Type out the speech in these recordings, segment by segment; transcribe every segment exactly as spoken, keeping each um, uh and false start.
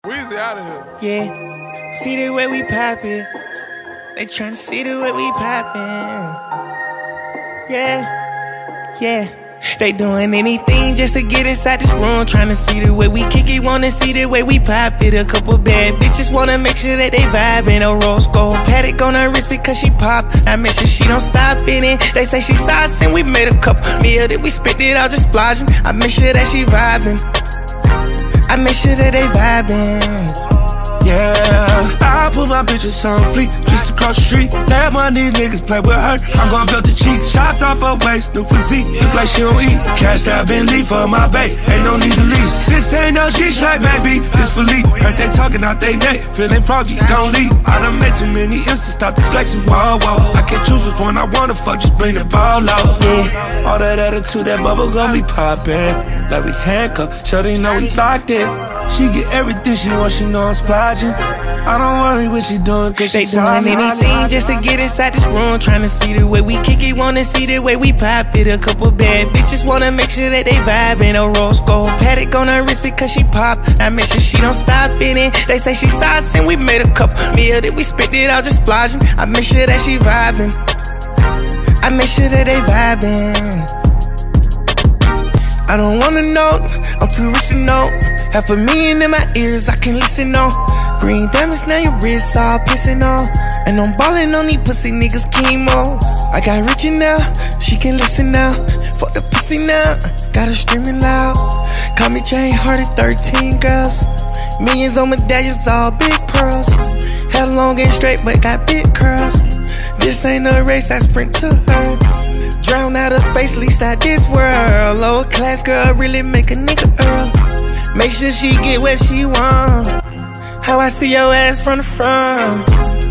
Weezy out of here. Yeah, see the way we poppin'. They tryna see the way we poppin'. Yeah, yeah. They doing anything just to get inside this room. Tryna see the way we kick it, wanna see the way we pop it. A couple bad bitches wanna make sure that they vibin'. A rose gold Patek on her wrist because she pop. I make sure she don't stop in it. They say she sauce and we made a couple meal that we spit it out just flogging. I make sure that she vibin'. I make sure that they vibin'. Yeah, I put my bitches on fleek, just across the street. Let my these niggas play with her. I'm gon' belt the cheeks, chopped off her waist, new physique. Look like she don't eat. Cashed out Bentley for my bae, ain't no need to lease. This ain't no G-Shite, baby, this for leak. Heard they talking out they neck, feeling froggy, gon' leave. I done made too many M's to stop the flexing, whoa, whoa. I can't choose which one I wanna fuck, just bring the ball out. Yeah, all that attitude, that bubble gon' be poppin'. Like we handcuffed, sure they know we locked it. She get everything she wants, she know I'm splodging. I don't worry what she doing, cause she they doing anything just to get inside this room. Tryna see the way we kick it, wanna see the way we pop it. A couple bad bitches wanna make sure that they vibin'. A rose gold Patek on her wrist because she pop. I make sure she don't stop in it. They say she sauce and we made a couple meal that we spit it out just flogging. I make sure that she vibin'. I make sure that they vibin'. I don't wanna know, I'm too rich to know. Half a million in my ears, I can listen on. Green diamonds, now your wrists all pissing on. And I'm ballin' on these pussy niggas chemo. I got Richie now, she can listen now. Fuck the pussy now, got her screaming loud. Call me Jane Hardy, thirteen girls. Millions on medallions, all big pearls. Hair long and straight, but got big curls. This ain't a race, I sprint to her. Drown out of space, least out this world. Lower class girl really make a nigga earl. Make sure she get what she want. How I see your ass from the front.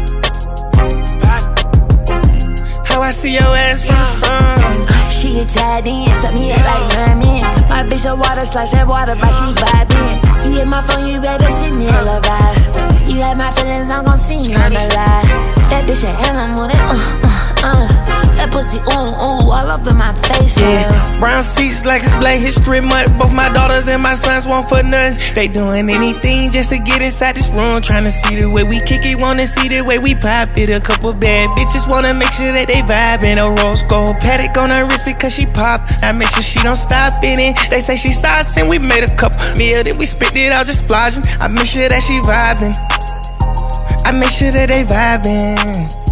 How I see your ass from the front. She get tied in, suck me up like mermaid. My bitch a water slash that water, but she vibing. You hit my phone, you better send me a vibe. You had my feelings, I'm gon' see you on the lie. That bitch a animal, that uh, uh, uh. That pussy ooh, ooh, all up in my face, yeah. Yeah. Brown seats like it's Black History Month. Both my daughters and my sons want for nothing. They doing anything just to get inside this room. Tryna see the way we kick it, wanna see the way we pop it. A couple bad bitches wanna make sure that they vibin'. A rose gold Patek on her wrist because she pop. I make sure she don't stop in it. They say she sauce and we made a couple meal that we spit it out just flogging. I make sure that she vibin'. I make sure that they vibin'.